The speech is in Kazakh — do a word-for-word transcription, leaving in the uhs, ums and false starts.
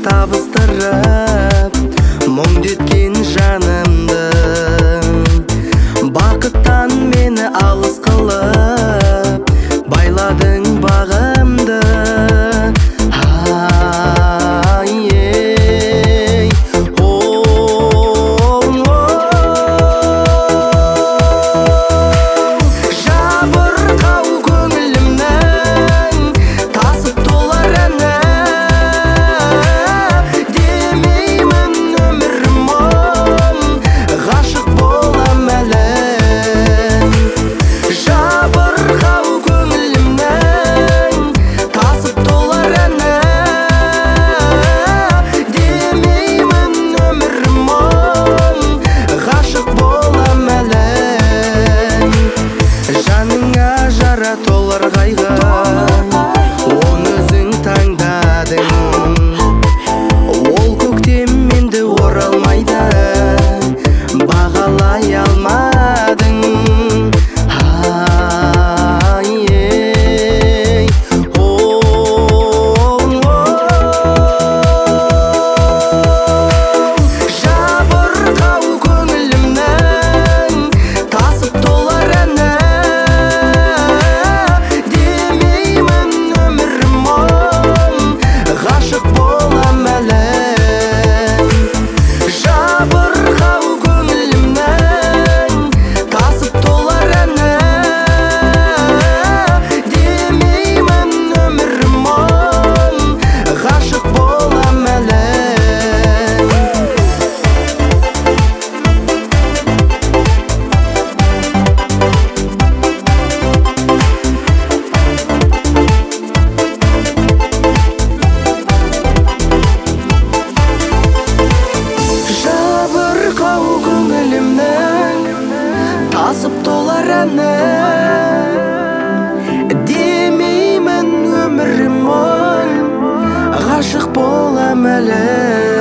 табыстырып, мұңды еткен жанымды, бақыттан мені алыс қылып, байладың бағымды. Толар қайғы, оны өзің таңдадың. Ол көктем енді оралмайды, бағалай алмадың. Ай-ей, оу, жабырқау көңілімнің тасып толар әні. Тасып толар әні, демеймін өмірім мұң, ғашық болам әлі.